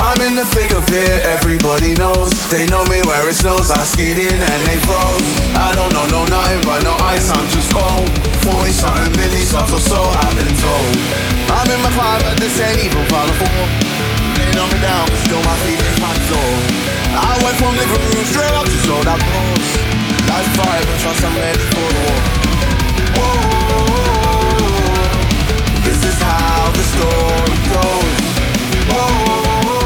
I'm in the thick of it, everybody knows. They know me where it snows, I skid in and they froze. I don't know nothing but no ice, I'm just cold. 40 something millies off or so, I've been told. I'm in my climb, but this ain't even part of four. They know me down, but still my feet is my soul. I went from living room straight up to sold out doors. Life's fire, but trust I'm ready for the war. Whoa, this is how the story goes. Whoa,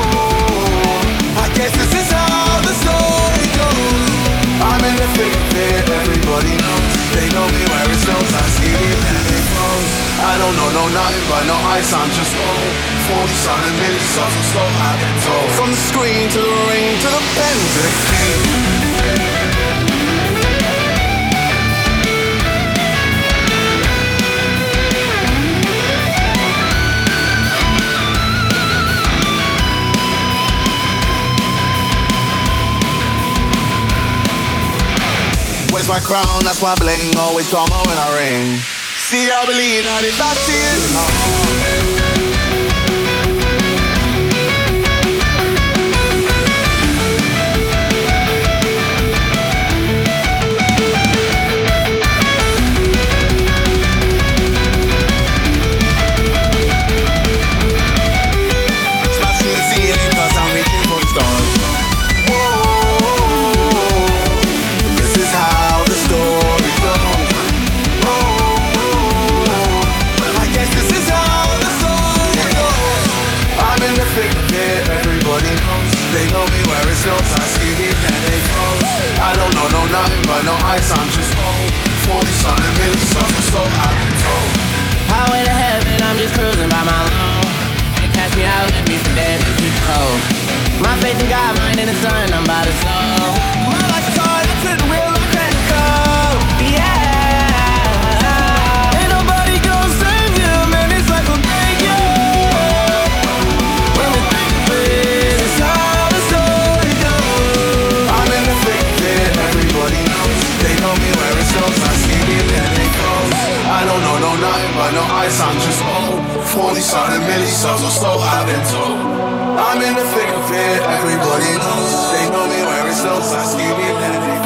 I guess this is how the story goes. I'm in the thick of it, everybody knows. They know me where it snows, I see it and it flows. I don't know nothing but no ice, I'm just cold. 40 something million songs so I've been told. From the screen to the ring to the pen to the king. Where's my crown? That's my bling. Always drama when I ring. See, I believe that it's not tears. Smashing the ceiling 'cause I'm reaching for the stars. They know me where it snows, I see it and they froze. I don't know nothing but no ice, I'm just cold. 40 something million songs, so I've been told. Highway to heaven, I'm just cruising by my lawn. They catch me out, let me from dead, it's too cold. My faith in God, mine in the sun, I'm by the soul. My life's is hard, I took the wheel, I can't go. Yeah. Ain't nobody gonna save you, man, it's like a break you. When we think of it, it's how the story goes. I'm in the thick of it, everybody knows. They know me where it snows, I see it and it goes. I don't know nothing but no ice, I'm just old. 40 something million songs or so I've been told. I'm in the thick of it, everybody knows. They know me where it snows, I see it and it goes.